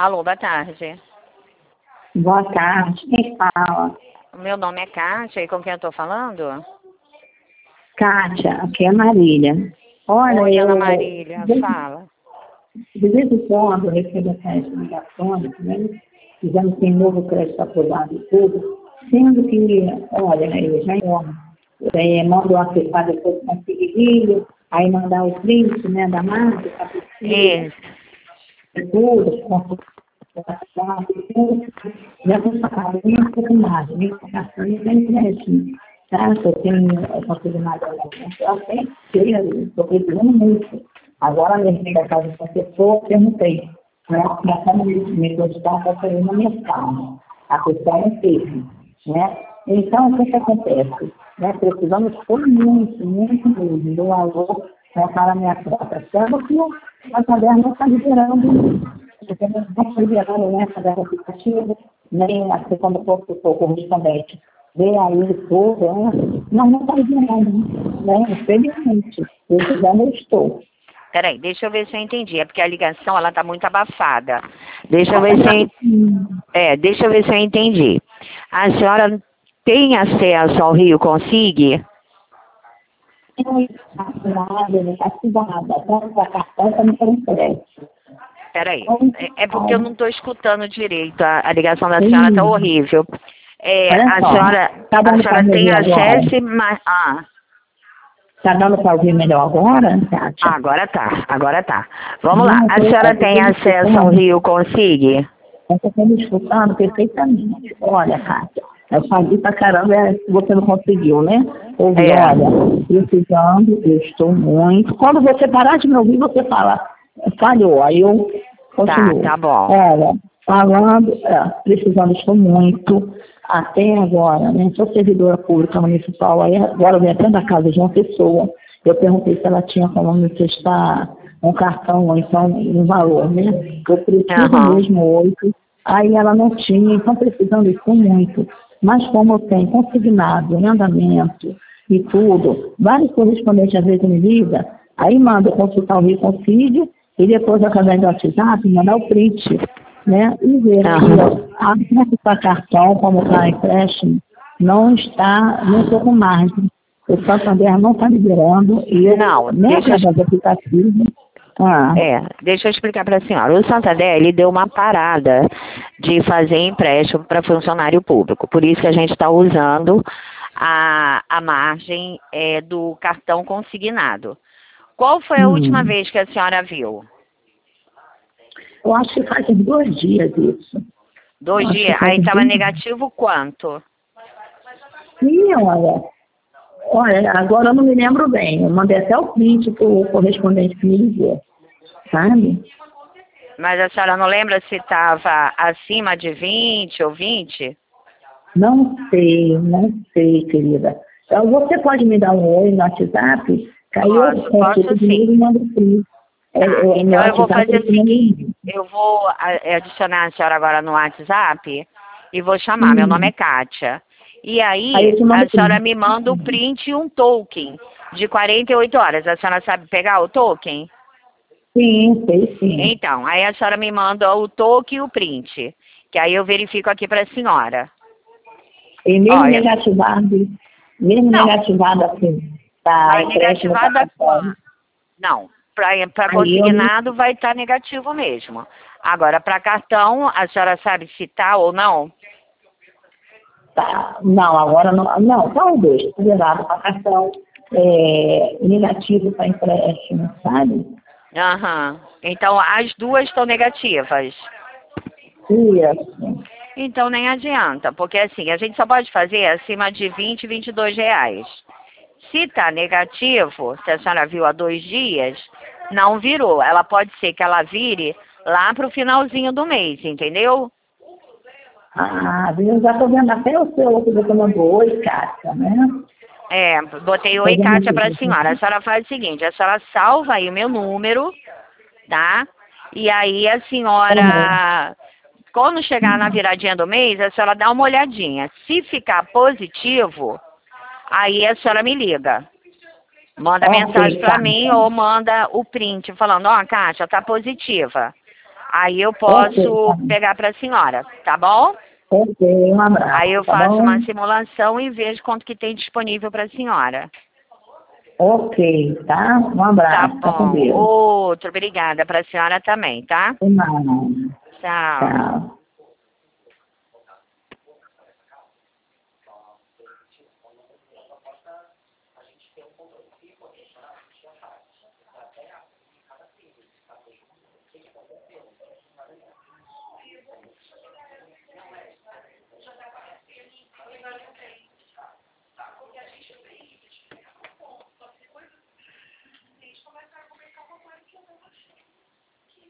Alô, boa tarde. Boa tarde, quem fala? O meu nome é Kátia, e com quem eu estou falando? Kátia, aqui é Marília. Olha, Oi, Ana Marília, fala. de vez em quando eu recebo essas ligações, né? Dizendo que tem novo crédito aprovado e tudo, sendo que, olha, eu já mando acessar depois conseguir, aí mandar o print, né, da marca, Isso. e tudo, já vou falar um pouco mais, né? A internet, tá? Eu tenho consignado eu até estou precisando muito. Agora mesmo da casa da pessoa, perguntei, né? Mas como me gostar, está saindo na minha casa. A questão é firme, né? Então, o que acontece? Né? Precisamos por muito, muito mesmo do valor, né, para a minha própria. Sendo que a caderno não está liberando, não está liberando essa dessa aplicativa, nem assim quando for o correspondente. Vê aí tudo, né? Não está liberando, né? Infelizmente, eu já não estou. Peraí, deixa eu ver se eu entendi. É porque a ligação, ela tá muito abafada. Deixa eu ver se deixa eu ver se eu entendi. A senhora tem acesso ao Rio Consigue? Peraí, é porque eu não estou escutando direito. A ligação da senhora tá horrível. A senhora tem acesso, mas... Está dando para ouvir melhor agora, Kátia? Agora tá. Vamos lá, a senhora tem acesso ao Rio Consigue? Eu estou me escutando perfeitamente. Olha, Kátia, eu falei pra caramba, você não conseguiu, né? Ouvir, olha, precisando, eu estou muito. Quando você parar de me ouvir, você fala, falhou, aí eu continuo. Tá bom. Olha, falando, precisando, estou muito. Até agora, né? Sou servidora pública municipal, aí agora eu venho até da casa de uma pessoa. Eu perguntei se ela tinha como me prestar um cartão ou então um valor, né? Eu preciso mesmo hoje. Aí ela não tinha, então precisando isso muito. Mas como eu tenho consignado em andamento e tudo, vários correspondentes às vezes me ligam, aí manda consultar o Rio Consigue e depois através do WhatsApp mandar o print, né? E ver que a acesso para cartão, como está empréstimo, não estou com margem. O Santander não está liberando e eu nessa das aplicativos. Deixa eu explicar para a senhora. O Santander, ele deu uma parada de fazer empréstimo para funcionário público. Por isso que a gente está usando a margem do cartão consignado. Qual foi a última vez que a senhora viu? Eu acho que faz 2 dias isso. 2 dias? Aí estava negativo quanto? Sim, olha, agora eu não me lembro bem. Eu mandei até o print para o correspondente que me ligou, sabe? Mas a senhora não lembra se estava acima de 20 ou 20? Não sei, querida. Então, você pode me dar um oi no WhatsApp? Posso sim. E mando o print. Então eu vou fazer o seguinte, eu vou adicionar a senhora agora no WhatsApp e vou chamar, meu nome é Kátia. E aí a senhora me manda o print e um token de 48 horas. A senhora sabe pegar o token? Sim, sei sim. Então, aí a senhora me manda o token e o print, que aí eu verifico aqui para a senhora. E mesmo negativado assim, vai negativada quando? Não, para consignado vai estar negativo mesmo. Agora, para cartão, a senhora sabe se tá ou não? Tá, não, agora não. Não, tá os dois. Zerado para cartão, negativo para empréstimo, sabe? Então, as duas estão negativas. Isso. Então, nem adianta, porque assim, a gente só pode fazer acima de 20, 22 reais. Se está negativo, se a senhora viu há 2 dias, não virou. Ela pode ser que ela vire lá para o finalzinho do mês, entendeu? Eu já estou vendo até o seu que você mandou, oi, Kátia, né? Botei oi, Kátia, para a senhora. A senhora faz o seguinte, a senhora salva aí o meu número, tá? E aí a senhora, quando chegar na viradinha do mês, a senhora dá uma olhadinha. Se ficar positivo, aí a senhora me liga. Manda mensagem para mim ou manda o print falando, Kátia, tá positiva. Aí eu Ok, posso pegar para a senhora, tá bom? ok, um abraço. Aí eu Tá faço bom? uma simulação e vejo quanto que tem disponível para a senhora. Ok, tá? Um Tá abraço, tá com bom. Deus. Outro, obrigada para a senhora também, tá? De nada. Tchau. Tchau.